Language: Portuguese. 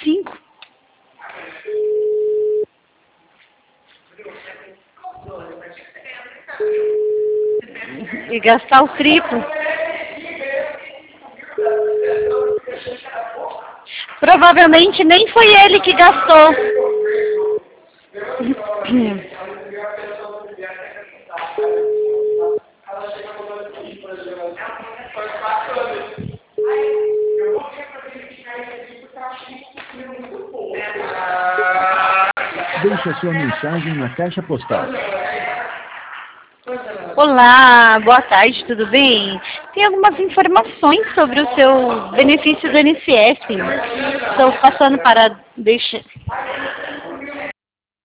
5. E gastar o triplo. Provavelmente nem foi ele que gastou. Deixe a sua mensagem na caixa postal. Olá, boa tarde, tudo bem? Tem algumas informações sobre o seu benefício do INSS. Estou passando para deixar...